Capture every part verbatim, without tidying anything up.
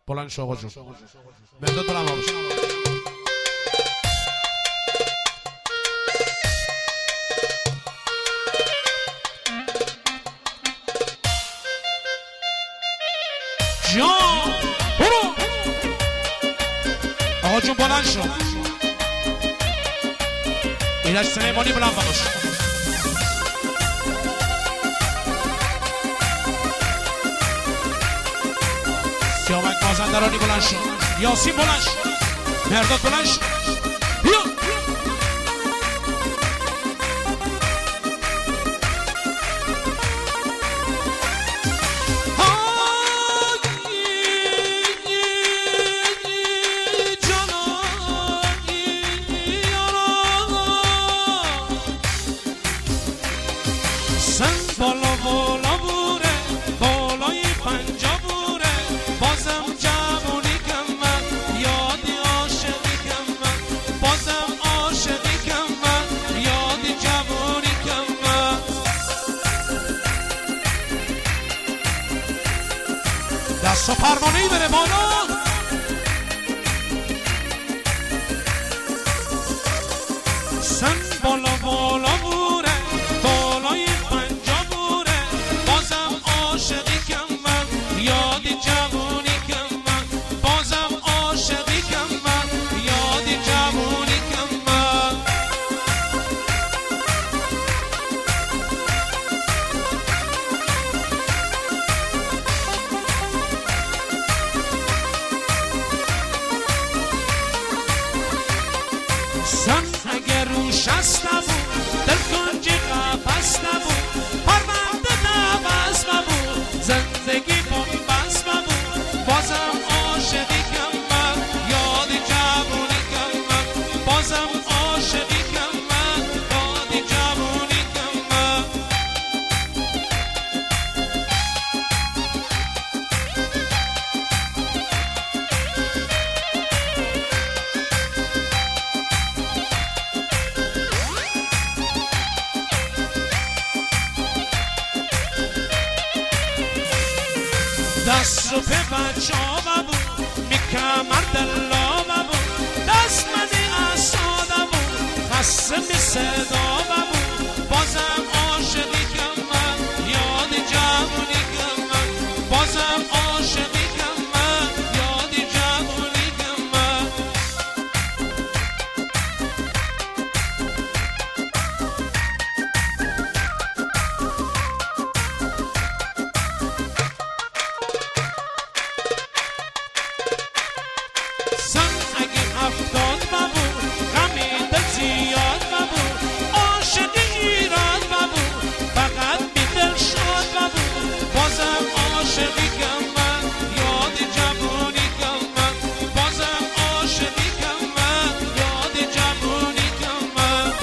بلند شو آقا جون. مرداد بلند باش. جان برو آقا جون بلند شو. ایرج سلیمانی بلند باش. سیامک مازندرانی بلند شو. یاسین بلند شو. مرداد بلند شو. بیا بالا بالا بوره بالای پنجا بوره بازم جوونی کم من یادی عاشقی کم من بازم عاشقی کم من یادی جوونی کم من دست و پروانه‌ای بره بالا سن بالا بالا بوره بالای عاشقی کم من یادی جوونی کم من بازم عاشقی کم من یادی جوونی کم من سن اگر روش است نبود دل کنج قفس نبود پرونده نبست نبود زندگی بنبست نبود بازم عاشقی کم من یادی جوونی کم من بازم عاشقی کم من یادی جوونی کم من دست رو به بچه ها ببون می کمر دلا ببون دست منی اصاده بود خسته می صدا ببون بازم عاشقی کم من یادی جوونی کم من بازم عاشقی کم من یادی جوونی کم من افتاد ببود غمی دل زیاد ببود عاشقی ایراد ببود فقط بی دل شاد ببود بازم عاشقی کم من یادی جوونی کم من بازم عاشقی کم من یادی جوونی کم من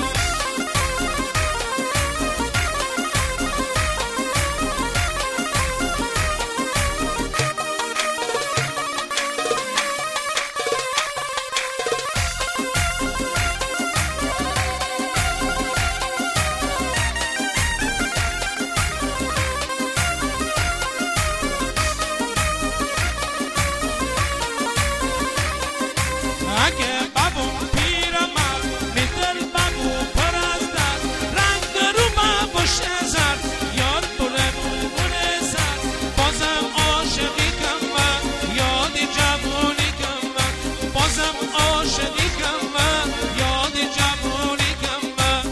اگه بابون پیرمرد می دل بابو پر از درد رنگ رو بابوش زد یاد بوله بوله زد بازم عاشقی کم من یادی جوونی کم من بازم عاشقی کم من یادی جوونی کم من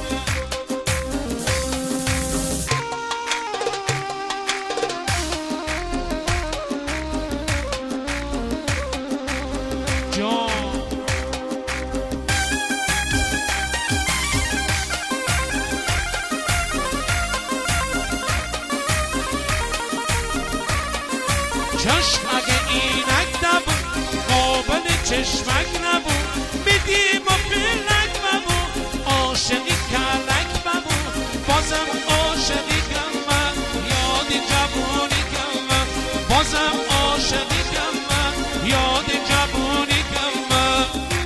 جان چشم اگه اینک نبود قابل چشمک نبود میدیم و پلک نبود عاشقی کلک نبود بازم عاشقی کم من یادی جوونی کم من بازم عاشقی کم من یادی جوونی کم من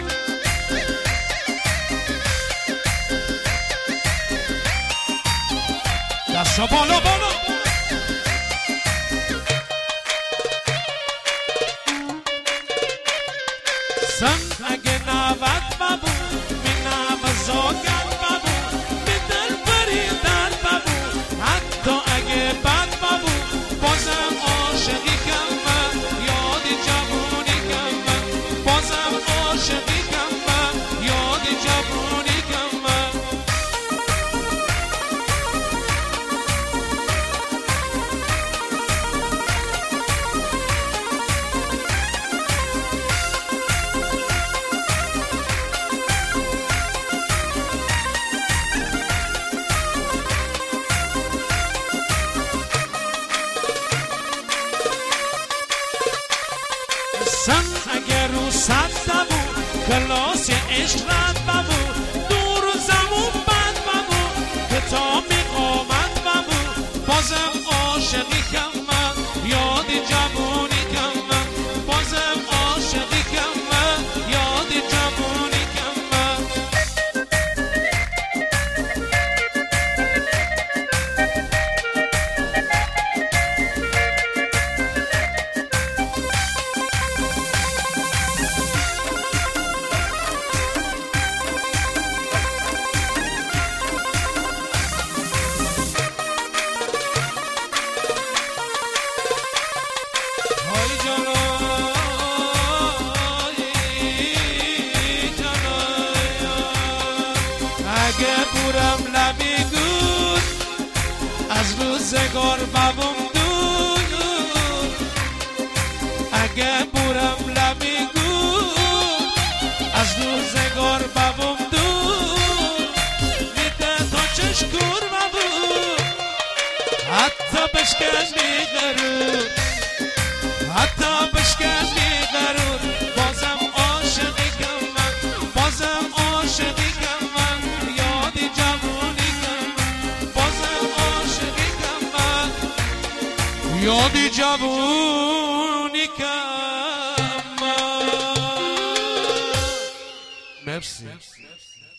دستا بالا بالا سن اگه نوت ببو می نوزاگت ببو می دل بری در ببو حتی اگه بد ببو بازم عاشقی کم من یادی جوونی کم من بازم عاشقی کم من یادی جوونی کم من سن اگر رو صد ببو کلاس عشق رد ببو دور و زمون بد ببو کتاب قامت ببو بازم عاشقی کم من یادی جوونی کم من بازم عاشقی کم من یادی جوونی کم من اگه بورم لبی گود از روزگار ببوم دور اگه بورم لبی گود از روزگار ببوم دور میده تا چشکور ببو حتی بشکن میگرود حتی بشکن میگرود بازم عاشقی کم من بازم عاشقی کم من یادی جوونی کم من بازم عاشقی کم من یادی جوونی کم من مرسی